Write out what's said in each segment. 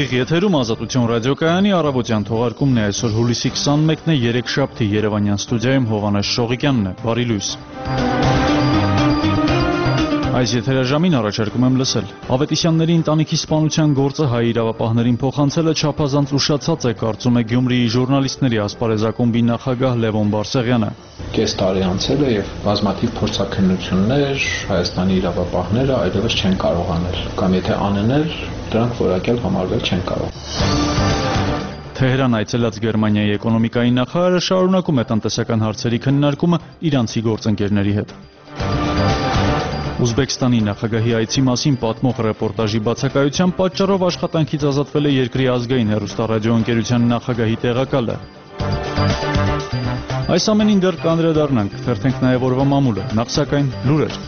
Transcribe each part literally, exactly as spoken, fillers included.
Ուղիղ եթերում Ազատություն ռադիոկայանի առավոտյան թողարկումն է այսօր հուլիսի քսանմեկն է, երեքշաբթի Երևանյան ստուդիայում Հովհաննես Շողիկյանն է, բարի լույս։ Այս եթերաժամին առաջարկում եմ լսել. Ավետիսյանների ընտանիքի սպանության գործը հայ իրավապահներին փոխանցելը չափազանց ուշացած է, կարծում է Գյումրիի ժուրնալիստների ասպարեզակումբի նախագահ Լևոն Բարսեղյանը։ Կես տարի անցել է եւ բազմաթիվ փորձաքննություններ Հայաստանի իրավապահները այլևս չեն կարող անել, կամ եթե անեն էլ դրանք որակյալ համարվել չեն կարող։ Թեհրան այցելած Գերմանիայի էկոնոմիկայի նախարարը շարունակում է տնտեսական հարցերի քննարկումը իրանցի գործընկերների հետ։ Ուզբեկստանի նախագահի այցի մասին պատմող ռեպորտաժի բացակայության պատճառով աշխատանքից ազատվել է երկրի ազգային հեռուստառադիոընկերության նախագահի տեղակալը։ Այս ամենին դեռ կանդրադառնանք, թերթենք նաև օրվա մամուլը, նախ սակայն լուրեր։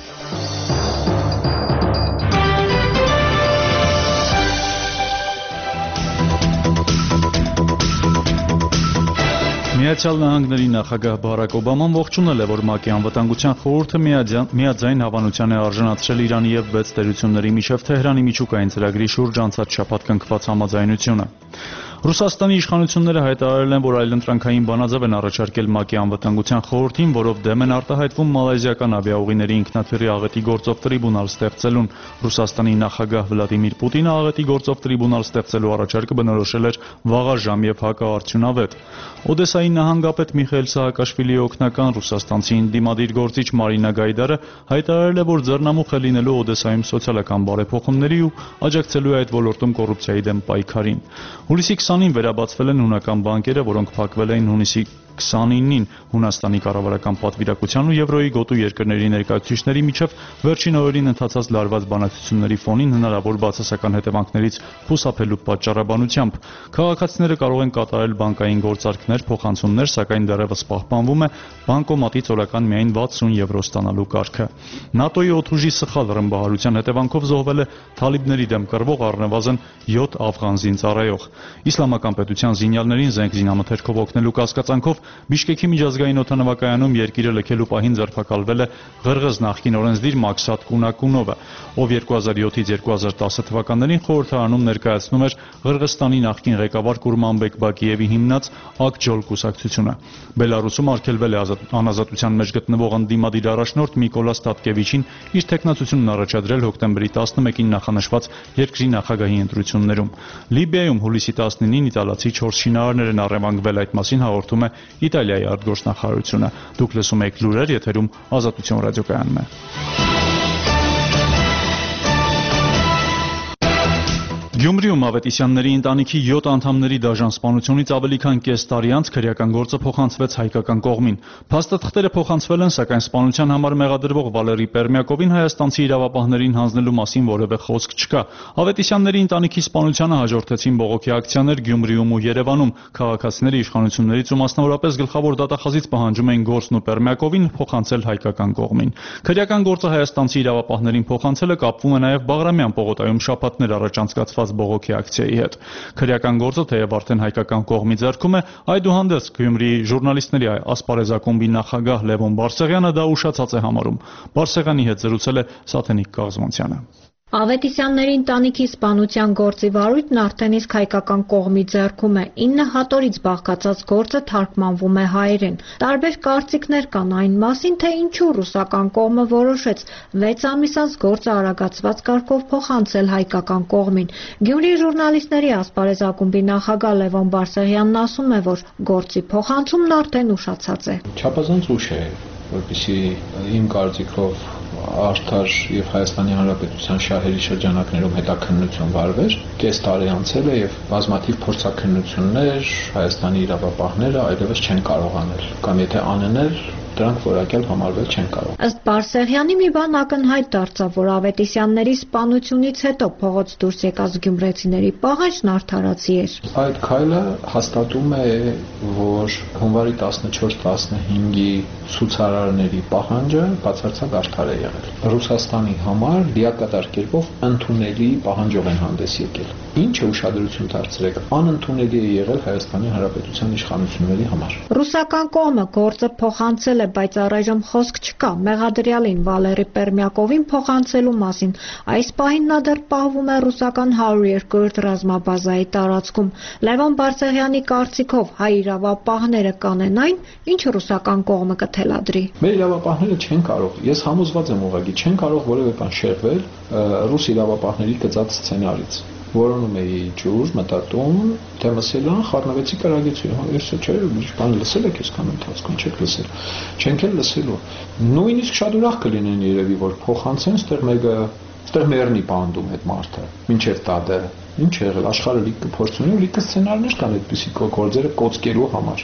Միացյալ Նահանգների նախագահ Բարաք Օբաման ողջունել է, որ ՄԱԿ-ի անվտանգության խորհուրդը միաձայն հավանության է արժանացրել Իրանի եւ վեց տերությունների միջև Թեհրանի միջուկային ծրագրի շուրջ անցած շաբաթ կնքված համաձայնությունը։ Ռուսաստանի իշխանությունները հայտարարել են, որ այլընտրանքային բանաձև են առաջարկել ՄԱԿ-ի անվտանգության խորհրդին, որով դեմ են արտահայտվում մալայզիական ավիաուղիների ինքնաթիռի աղետի գործով տրիբունալ ստեղծելուն։ Ռուսաստանի նախագահ Վլադիմիր Պուտինը աղետի գործով տրիբունալ ստեղծելու առաջարկը բնորոշել էր վաղաժամ եւ հակաարդյունավետ։ Օդեսայի նահանգապետ Միխայել Սահակաշվիլիի օգնական ռուսաստանցի ընդդիմադիր գործիչ Մարինա Գայդարը հայտարարել է, որ ձեռնամուխ է լինելու Օդեսայում սոցիալական բարեփոխումների ու աջակցելու է այդ ոլորտում կոռուպցիայի դեմ պայքարին։ Հուլիսի քսանին վերաբացվել են հունական բանկերը, որոնք փակվել էին հունիսի քսանինին Հունաստանի կառավարական պատվիրակության ու Եվրոյի գոտու երկրների ներկայացուցիչների միջև վերջին օրերին ընթացած լարված բանակցությունների ֆոնին հնարավոր բացասական հետևանքներից խուսափելու պատճառաբանությամբ։ Քաղաքացիները կարող են կատարել բանկային գործարքներ, փոխանցումներ, սակայն դեռևս պահպանվում է բանկոմատից օրական միայն վաթսուն եվրո ստանալու կարգը։ ՆԱՏՕ-ի օդուժի սխալ ռմբահարության հետևանքով զոհվել է թալիբների դեմ կռվող առնվազն յոթ աֆղան զինծառայող։ Իսլամական պետության զինյալներին զենք զինամթերքով օգնելու կասկածանքով Բիշկեքի միջազգային օդանավակայանում երկիրը լքելու պահին ձերբակալվել է Ղրղըզ նախկին օրենսդիր Մաքսատ Կունակունովը, ով երկու հազար յոթից երկու հազար տասը թվականներին խորհրդարանում ներկայացնում էր Ղրղըզստանի նախկին ղեկավար Կուրմանբեկ Բակիևի հիմնած ԱԿ-ՋՈԼ կուսակցությունը։ Բելարուսում արգելվել է անազատության մեջ գտնվող ընդդիմադիր առաջնորդ Միկոլաս Տատկևիչին իր թեկնածությունն առաջադրել հոկտեմբերի տասնմեկին նախանշված երկրի նախագահի ընտրություններում։ Լիբիայում հուլիսի տասնինին իտալացի չորս շինարարներ են առևանգվել, այդ մասին հաղորդում է Իտալիայի արտգործնախարարությունը։ Դուք լսում եք լուրեր, եթերում Ազատություն ռադիոկայանն է։ Գյումրիում Ավետիսյանների ընտանիքի յոթ անդամների դաժան սպանությունից ավելի քան կես տարի անց քրեական գործը փոխանցվեց հայկական կողմին։ Փաստաթղթերը փոխանցվել են, սակայն սպանության համար մեղադրվող Վալերի Պերմյակովին հայաստանցի իրավապահներին հանձնելու մասին որևէ խոսք չկա։ Ավետիսյանների ընտանիքի սպանությանը հաջորդեցին բողոքի ակցիաներ Գյումրիում ու Երևանում։ Քաղաքացիները իշխանություններից ու մասնավորապես գլխավոր դատախազից պահանջում էին գործն ու Պերմյակովին փոխանցել հայկական կողմին։ Քրեական գործը հայաստանցի իրավապահներին փոխանցելը կապվում է նաև Բաղրամյան պողոտայում շաբաթներ առաջ անցկացված բողոքի ակցիայի հետ։ Քրեական գործը թեև արդեն հայկական կողմի ձեռքում է, այդուհանդերձ Գյումրիի ժուրնալիստների ասպարեզակումբի նախագահ Լևոն Բարսեղյանը դա ուշացած է համարում։ Բարսեղյանի հետ զրուցել է Սաթենիկ Կաղզմանցյանը։ Ավետիսյանների ընտանիքի սպանության գործի վարույթն արդեն իսկ հայկական կողմի ձեռքում է։ ինը հատորից բաղկացած գործը թարգմանվում է հայերեն։ Տարբեր կարծիքներ կան այն մասին, թե ինչու ռուսական կողմը որոշեց վեց ամիս անց գործը արագացված կարգով փոխանցել հայկական կողմին։ Գյումրիի ժուրնալիստների ասպարեզակումբի նախագահ Լևոն Բարսեղյանն ասում է, որ գործի փոխանցումն արդեն ուշացած է։ Չափազանց ուշ է, որպեսզի իմ կարծիքով արդար եւ Հայաստանի Հանրապետության շահերի շրջանակներում հետաքննություն վարվեր։ Կես տարի անցել է եւ բազմաթիվ փորձաքննություններ Հայաստանի իրավապահները այլևս չեն կարող անել, կամ եթե անեն էլ դրանք որակյալ համարվել չեն կարող։ Ըստ Բարսեղյանի մի բան ակնհայտ դարձավ, որ Ավետիսյանների սպանությունից հետո փողոց դուրս եկած գյումրեցիների պահանջն արդարացի էր։ Այդ քայլը հաստատում է, որ հունվարի տասնչորս տասնհինգի ցուցարարների պահանջը բացարձակ արդար է եղել։ Ռուսաստանի համար լիակատար կերպով ընդունելի պահանջով են հանդես եկել։ Ինչը ուշադրություն դարձրեք, անընդունելի է եղել Հայաստանի Հանրապետության իշխանությունների համար։ Ռուսական կողմը գործը փոխանցել ասել է, բայց առայժմ խոսք չկա մեղադրյալին Վալերի Պերմյակովին փոխանցելու մասին։ Այս պահին նա դեռ պահվում է ռուսական հարյուր երկրորդ ռազմաբազայի տարածքում։ Լևոն Բարսեղյանի կարծիքով հայ իրավապահները կանեն այն, ինչ ռուսական կողմը կթելադրի։ Մեր իրավապահները չեն կարող, ես համոզված եմ ուղղակի, չեն կարող որևէ բան շեղվել ռուս իրավապահների գծած սցենարից։ Որոնում էի ջուր, մտածում, թե լսելան խառնվեցի կրագեցի, հեսը չէ, ինչ բան լսել եք այսքան ընթացքում, չեք լսել, չենք էլ լսելու։ Նույնիսկ շատ ուրախ կլինեն երևի, որ փոխանցեն, ստեղ մեկը, ստեղ մեռնի պանդում այդ մարդը, մինչև տադը, ինչ եղել, աշխարհը լիքը փորձունի ու լիքը սցենարներ կան այդպիսի գործերը կոծկելու համար։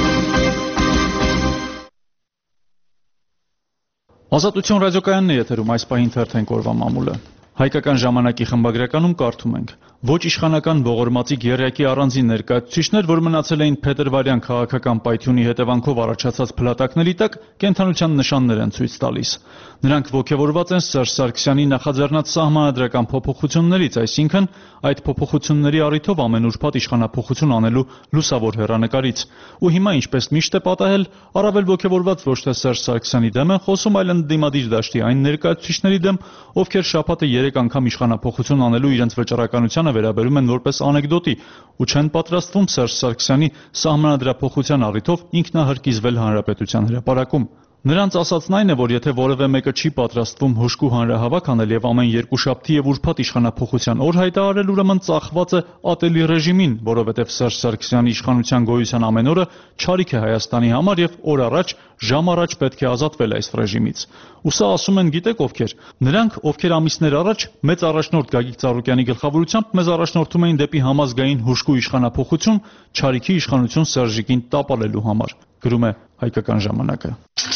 Ազատություն ռադիոկայանն է եթերում, այս պահին թերթենք օրվա մամուլը։ Հայկական ժամանակի խմբագրականում կարդում ենք. ոչ իշխանական ողորմածիկ եռյակի առանձին ներկայացուցիչներ, որ մնացել էին փետրվարյան քաղաքական պայթյունի հետևանքով առաջացած փլատակների տակ, կենդանության նշաններ են ցույց տալիս։ Նրանք ոգևորված են Սերժ Սարգսյանի նախաձեռնած սահմանադրական փոփոխություններից, այսինքն այդ փոփոխությունների առիթով ամեն ուրբաթ իշխանափոխություն անելու լուսավոր հեռանկարից։ Ու հիմա, ինչպես միշտ է պատահել, առավել ոգևորված ոչ թե Սերժ Սարգսյանի դեմ են խոսում, այլ ընդդիմադիր դաշտի այն ներկայացուցիչների դեմ, ովքեր շաբաթը երեք անգամ իշխանափոխություն անելու իրենց վճռականությանը վերաբերում են որպես անեկդոտի ու չեն պատրաստվում Սերժ Սարգսյանի սահմանադրափոխության առիթով ինքնահրկիզվել հանրապետության հրապարակում։ Նրանց ասածն այն է, որ եթե որևէ մեկը չի պատրաստվում հուժկու հանրահավաք անել եւ ամեն երկուշաբթի եւ ուրբաթ իշխանափոխության օր հայտարարել, ուրեմն ծախված է ատելի ռեժիմին, որովհետեւ Սերժ Սարգսյանի իշխանության գոյության ամեն օրը չարիք է Հայաստանի համար եւ օր առաջ, ժամ առաջ պետք է ազատվել այս ռեժիմից։ Ու սա ասում են գիտեք ովքեր։ Նրանք, ովքեր ամիսներ առաջ մեծ առաջնորդ Գագիկ Ծառուկյանի գլխավորությամբ մեզ առաջնորդում էին դեպի համազգային հուժկու իշխանափոխություն, չարիքի իշխանություն Սերժիկին տապալելու համար, գրում է Հայկական ժամանակը։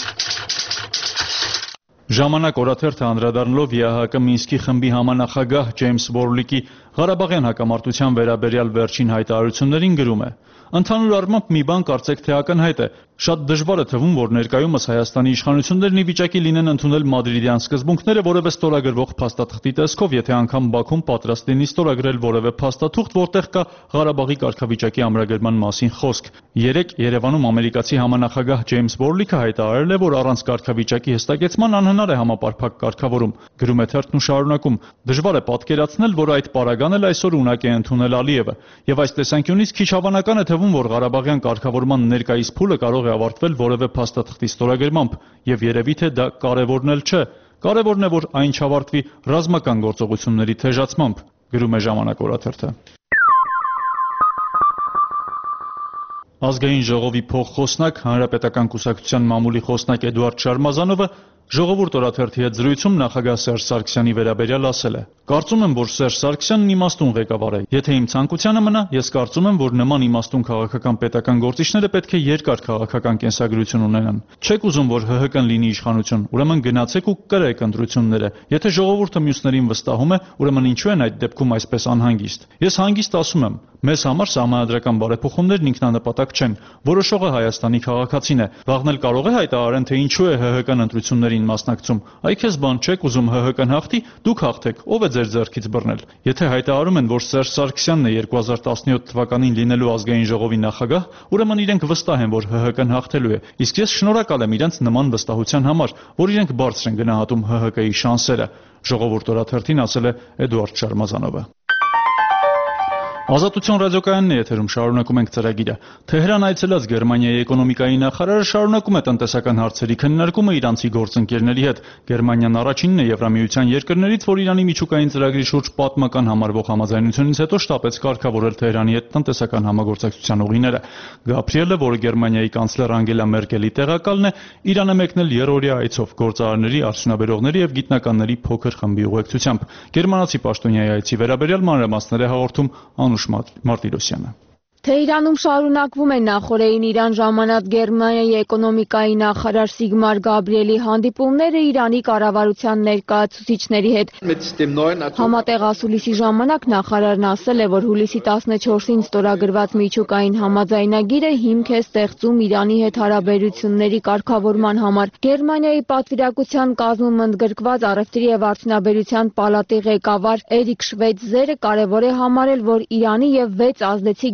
Ժամանակ օրաթերթը անդրադառնալով ԵԱՀԿ Մինսկի խմբի համանախագահ Ջեյմս Բորլիկի Ղարաբաղյան հակամարտության վերաբերյալ վերջին հայտարարություններին գրում է. Ընդհանուր առմամբ մի բան կարծեք թե ակնհայտ է։ Շատ դժվար է թվում, որ ներկայումս Հայաստանի իշխանություններն ի վիճակի լինեն ընդունել մադրիդյան սկզբունքները որևէ ստորագրվող փաստաթղթի տեսքով, եթե անգամ Բաքուն պատրաստ լինի ստորագրել որևէ փաստաթուղթ, որտեղ կա Ղարաբաղի կարգավիճակի ամրագրման մասին խոսք։ Երեկ Երևանում ամերիկացի համանախագահ Ջեյմս Բորլիկը հայտարարել է, որ առանց կարգավիճակի հստակեցման անհնար է համապարփակ կարգավորում։ Գրում է թերթն ու շարունակում. Դժվար է պատկերացնել, որ այդ պարագան էլ այսօր ունակ է ընդունել Ալիևը, եւ այս տեսանկյունից քիչ հավանական է թվում, որ Ղարաբաղյան կարգավորման ներկայիս փուլը կարող է ավարտվել որևէ փաստաթղթի ստորագրմամբ, եւ երևի թե դա կարևորն էլ չէ։ Կարևորն է, որ այն չավարտվի ռազմական գործողությունների թեժացմամբ, գրում է Ժամանակ օրաթերթը։ Ազգային ժողովի փոխխոսնակ, Հանրապետական կուսակցության մամուլի խոսնակ Էդուարդ Շարմազանովը Ժողովուրդ օրաթերթի հետ զրույցում նախագահ Սերժ Սարգսյանի վերաբերյալ ասել է. Կարծում եմ, որ Սերժ Սարգսյանն իմաստուն ղեկավար է։ Եթե իմ ցանկությանը մնա, ես կարծում եմ, որ նման իմաստուն քաղաքական պետական գործիչները պետք է երկար քաղաքական կենսագրություն ունենան։ Չեք ուզում, որ ՀՀԿ-ն լինի իշխանություն, ուրեմն գնացեք ու կրեք ընտրությունները։ Եթե ժողովուրդը մյուսներին վստահում է, ուրեմն ինչու են այդ դեպքում այսպես անհանգիստ։ Ես հանգիստ ասում եմ, մեզ համար սահմանադրական բարեփոխումներն ինքնանպատակ չեն։ Որոշողը Հայաստանի քաղաքացին է։ Վաղն էլ կարող է հայտարարեն, թե ինչու է ՀՀԿ-ն ընտրությունների մասնակցում։ Այ քեզ բան չեք ուզում ՀՀԿ-ն հաղթի, դուք հաղթեք, ով է ձեր ձեռքից բռնել։ Եթե հայտարարում են, որ Սերժ Սարգսյանն է երկու հազար տասնյոթ թվականին լինելու ազգային ժողովի նախագահ, ուրեմն իրենք վստահ են, որ ՀՀԿ-ն հաղթելու է։ Իսկ ես շնորհակալ եմ իրենց նման վստահության համար, որ իրենք բարձր են գնահատում ՀՀԿ-ի շանսերը, Ժողովուրդ օրաթերթին ասել է Էդուարդ Շարմազանովը։ Ազատություն ռադիոկայանն է եթերում, շարունակում ենք ծրագիրը։ Թեհրան այցելած Գերմանիայի էկոնոմիկայի նախարարը շարունակում է տնտեսական հարցերի քննարկումը իրանցի գործընկերների հետ։ Գերմանիան առաջինն է Եվրամիության երկրներից, որ Իրանի միջուկային ծրագրի շուրջ պատմական համարվող համաձայնությունից հետո շտապեց կարգավորել Թեհրանի հետ տնտեսական համագործակցության ուղիները։ Գաբրիելը, որը Գերմանիայի կանցլեր Անգելա Մերկելի տեղակալն է, Իրան է մեկնել երրորդյա այցով գործարարների, արդյունաբերողների եւ գիտնականների փոքր խմբի ուղեկցությամբ։ Գերմանացի պաշտոնյայի այցի վերաբերյալ մանրամասներ է հաղորդում Անուշ Մարտիրոսյանը։ Թեհրանում շարունակվում է նախորդին Իրան ժամանած Գերմանիայի էկոնոմիկայի նախարար Սիգմար Գաբրիելի հանդիպումները Իրանի կառավարության ներկայացուցիչների հետ։ Համատեղ ասուլիսի ժամանակ նախարարն ասել է, որ հուլիսի տասնչորսին ստորագրված միջուկային համաձայնագիրը հիմք է ստեղծում Իրանի հետ հարաբերությունների կարգավորման համար։ Գերմանիայի պատվիրակության կազմում ընդգրկված առևտրի եւ արդյունաբերության պալատի ղեկավար Էրիկ Շվեյցերը կարևոր է համարել, որ Իրանի եւ վեց ազդեցիկ երկրների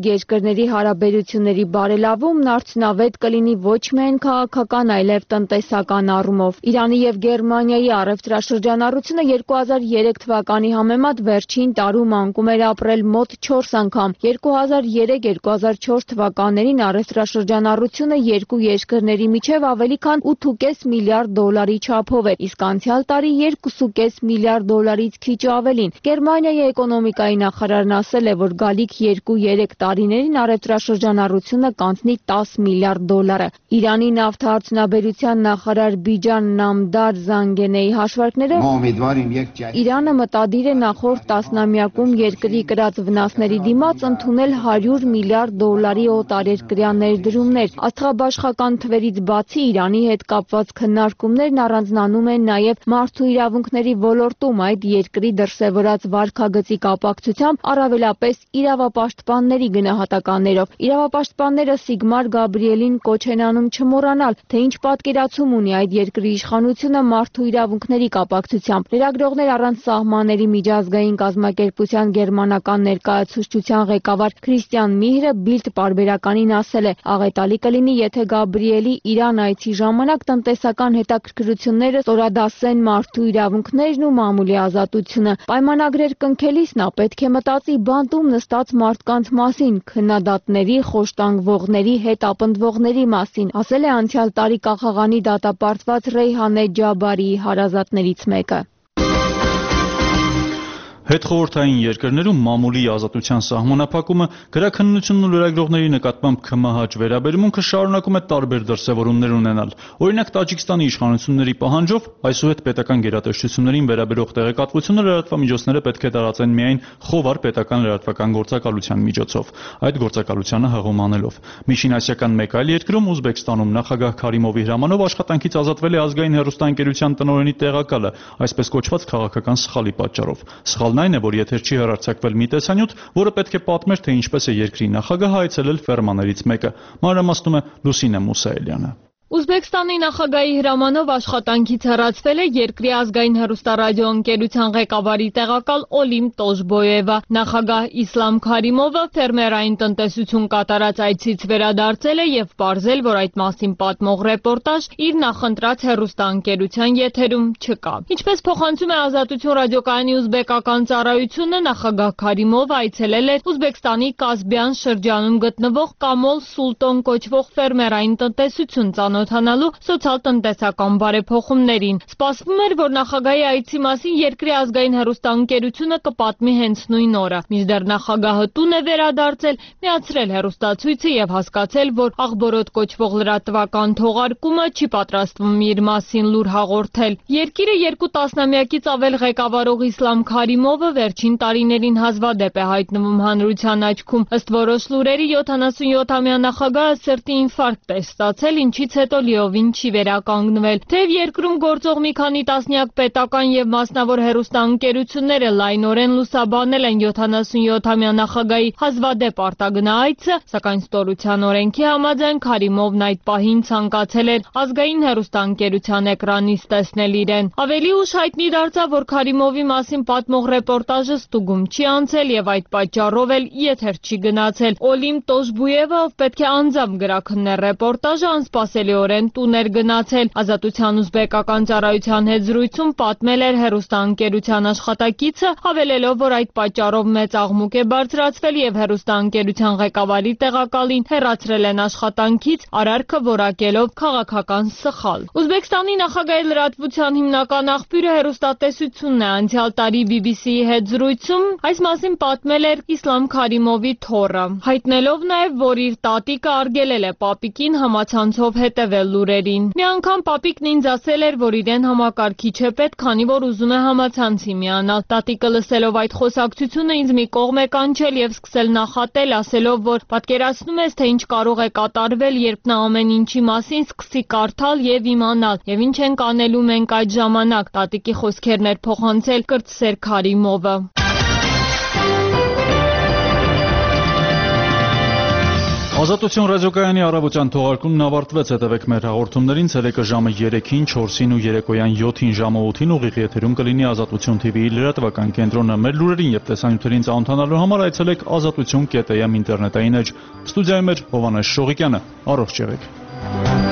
երկրների հարաբերությունների բարելավումն արդյունավետ կլինի ոչ միայն քաղաքական, այլև տնտեսական առումով։ Իրանի եւ Գերմանիայի առևտրաշրջանառությունը երկու հազար երեք թվականի համեմատ վերջին տարում անկում էր ապրել մոտ չորս անգամ։ երկու հազար երեք երկու հազար չորս թվականներին առևտրաշրջանառությունը երկու երկրների միջև ավելի քան ութ ու կես միլիարդ դոլարի չափով էր, իսկ անցյալ տարի երկու ու կես միլիարդ դոլարից քիչ ավելին։ Գերմանիայի էկոնոմիկայի նախարարն ասել է, որ գալիք երկու-երեք տարիներին առևտրաշրջանառությունը կանցնի տաս միլիարդ դոլարը։ Իրանի նավթարդյունաբերության նախարար Բիջան Նամդար Զանգենեի հաշվարկներով Իրանը մտադիր է նախորդ տասնամյակում երկրի կրած վնասների դիմաց ընդունել հարյուր միլիարդ դոլարի օտարերկրյա ներդրումներ։ Աստղաբաշխական թվերից բացի Իրանի հետ կապված քննարկումներն առանձնանում են նաև մարդու իրավունքների ոլորտում այդ երկրի դրսևորած վարքագծի կապակցությամբ, առավելապես իրավապաշտպանների գնահատականներով։ Իրավապաշտպանները Սիգմար Գաբրիելին կոչ են անում չմոռանալ, թե ինչ պատկերացում ունի այդ երկրի իշխանությունը մարդու իրավունքների կապակցությամբ։ Լրագրողներ առանց սահմանների միջազգային կազմակերպության գերմանական ներկայացուցչության ղեկավար Քրիստիան Միհրը Բիլդ պարբերականին ասել է. աղետալի կլինի, եթե Գաբրիելի Իրան այցի ժամանակ տնտեսական հետաքրքրությունները ստորադասեն մարդու իրավունքներն ու մամուլի ազատությունը։ Պայմանագրեր կնքելիս նա պետք է մտածի բանտում նստած մարդկանց մասին, քննադատների, խոշտանգվողների, հետապնդվողների մասին, ասել է անցյալ տարի Կախաղանի դատապարտված Ռեյհանե Ջաբարիի հարազատներից մեկը։ Հետխորհրդային երկրներում մամուլի ազատության սահմանափակումը, գրաքննությունն ու լրագրողների նկատմամբ քմահաճ վերաբերմունքը շարունակում է տարբեր դրսևորումներ ունենալ։ Օրինակ, Տաջիկստանի իշխանությունների պահանջով այսուհետ պետական գերատեսչություններին վերաբերող տեղեկատվությունը լրատվամիջոցները պետք է տարածեն միայն խովար պետական լրատվական գործակալության միջոցով, այդ գործակալությանը հղում անելով։ Միջինասիական մեկ այլ երկրում, Ուզբեկստանում, նախագահ Քարիմովի հրամանով աշխատանքից ազատվել է ազգային հեռուստաընկերության տնօրենի տեղակալը, այսպես կոչված քաղաքական սխալի պատճառով։ Սխալն այն է, որ եթեր չի հեռարձակվել մի տեսանյութ, որը պետք է պատմեր, թե ինչպես է երկրի նախագահը այցելել ֆերմաներից մեկը։ Մանրամասնում է Լուսինե Մուսայելյանը։ Ուզբեկստանի նախագահի հրամանով աշխատանքից հեռացվել է երկրի ազգային հեռուստառադիոընկերության ղեկավարի տեղակալ Օլիմ Տոշբոևը։ Նախագահ Իսլամ Քարիմովը ֆերմերային տնտեսություն կատարած այցից վերադարձել է եւ պարզել, որ այդ մասին պատմող ռեպորտաժ իր նախընտրած հեռուստաընկերության եթերում չկա։ Ինչպես փոխանցում է Ազատություն ռադիոկայանի ուզբեկական ծառայությունը, նախագահ Քարիմովը այցելել էր Ուզբեկստանի Կասբյան շրջանում գտնվող Կամոլ Սուլտոն կոչվող ֆերմերային տնտեսություն ծանոթանալու սոցիալ-տնտեսական բարեփոխումներին։ Սպասվում էր, որ նախագահի այցի մասին երկրի ազգային հեռուստաընկերությունը կպատմի հենց նույն օրը։ Մինչդեռ նախագահը տուն է վերադարձել, միացրել հեռուստացույցը եւ հասկացել, որ Աղբորոտ կոչվող լրատվական թողարկումը չի պատրաստվում իր մասին լուր հաղորդել։ Երկիրը երկու տասնամյակից ավել ղեկավարող Իսլամ Քարիմովը վերջին տարիներին հազվադեպ է հայտնվում հանրության աչքում։ Ըստ որոշ լուրերի յոթանասունյոթամյա նախագահը սրտի ինֆարկտ է ստացել, ինչից հետո լիովին չի վերականգնվել։ Թեև երկրում գործող մի քանի տասնյակ պետական եւ մասնավոր հեռուստաընկերությունները լայնորեն լուսաբանել են յոթանասունյոթամյա նախագահի հազվադեպ արտագնա այցը, սակայն ստորության օրենքի համաձայն Քարիմովն այդ պահին ցանկացել էր ազգային հեռուստաընկերության էկրանից տեսնել իրեն։ Ավելի ուշ հայտնի դարձավ, որ Քարիմովի մասին պատմող ռեպորտաժը ստուգում չի անցել եւ այդ պատճառով էլ եթեր չի գնացել։ Օլիմ Տոշբուևը, ով պետք է անձամբ գրաքններ ռեպորտաժը, անսպասելիորեն տուն էր գնացել։ Ազատության ուզբեկական ծառայության հետ զրույցում պատմել էր հեռուստաընկերության աշխատակիցը, հավելելով, որ այդ պատճառով մեծ աղմուկ է բարձրացվել եւ հեռուստաընկերության ղեկավարի տեղակալին հեռացրել են աշխատանքից, արարքը որակելով քաղաքական սխալ։ Ուզբեկստանի նախագահի լրատվության հիմնական աղբյուրը հեռուստատեսությունն է։ Անցյալ տարի բի բի սի-ի հետ զրույցում այս մասին պատմել էր Իսլամ Քարիմովի թոռը, հայտնելով նաեւ, որ իր տատիկը արգելել է պապիկին համացանցով հետևել լուրերին։ Մի անգամ պապիկն ինձ ասել էր, որ իրեն համակարգիչ է պետք, քանի որ ուզում է համացանցի միանալ։ Տատիկը լսելով այդ խոսակցությունը ինձ մի կողմ է կանչել եւ սկսել նախատել, ասելով, որ պատկերացնում ես, թե ինչ կարող է կատարվել, երբ նա ամեն ինչի մասին սկսի կարդալ եւ իմանալ, եւ ինչ ենք անելու մենք այդ ժամանակ։ Տատիկի խոսքերն էր փոխանցել կրտսեր Քարիմովը։ Ազատություն ռադիոկայանի առավոտյան թողարկումն ավարտվեց, հետևեք մեր հաղորդումներին ցերեկը ժամը երեքին, չորսին ու երեկոյան յոթին ժամը ութին ուղիղ եթերում կլինի Ազատություն թի վիի լրատվական կենտրոնը։ Մեր լուրերին եւ տեսանյութերին ծանոթանալու համար այցելեք ազատություն կետ էմ ինտերնետային էջ։ Ստուդիայում էր Հովհաննես Շողիկյանը։ Առողջ եղեք։